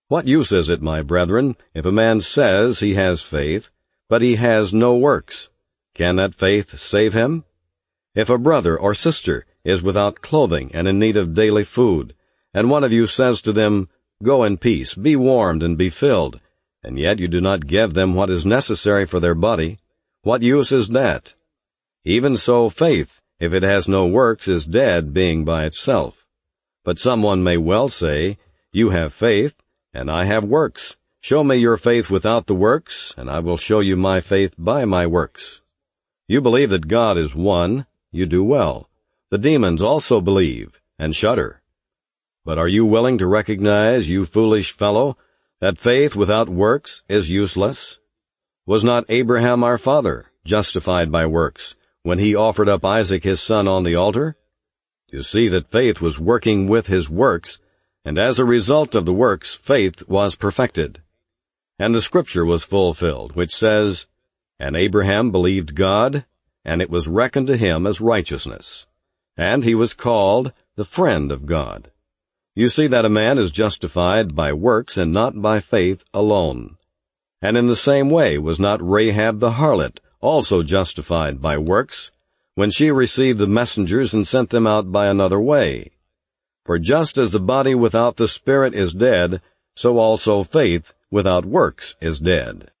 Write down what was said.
What use is it, my brethren, if a man says he has faith, but he has no works? Can that faith save him? If a brother or sister is without clothing and in need of daily food, and one of you says to them, Go in peace, be warmed and be filled, and yet you do not give them what is necessary for their body, what use is that? Even so faith, if it has no works, is dead, being by itself. But someone may well say, You have faith, and I have works. Show me your faith without the works, and I will show you my faith by my works. You believe that God is one, you do well. The demons also believe, and shudder. But are you willing to recognize, you foolish fellow, that faith without works is useless? Was not Abraham our father justified by works when he offered up Isaac his son on the altar? You see that faith was working with his works, and as a result of the works, faith was perfected. And the scripture was fulfilled, which says, And Abraham believed God, and it was reckoned to him as righteousness. And he was called the friend of God. You see that a man is justified by works and not by faith alone. And in the same way was not Rahab the harlot also justified by works, when she received the messengers and sent them out by another way? For just as the body without the spirit is dead, so also faith without works is dead.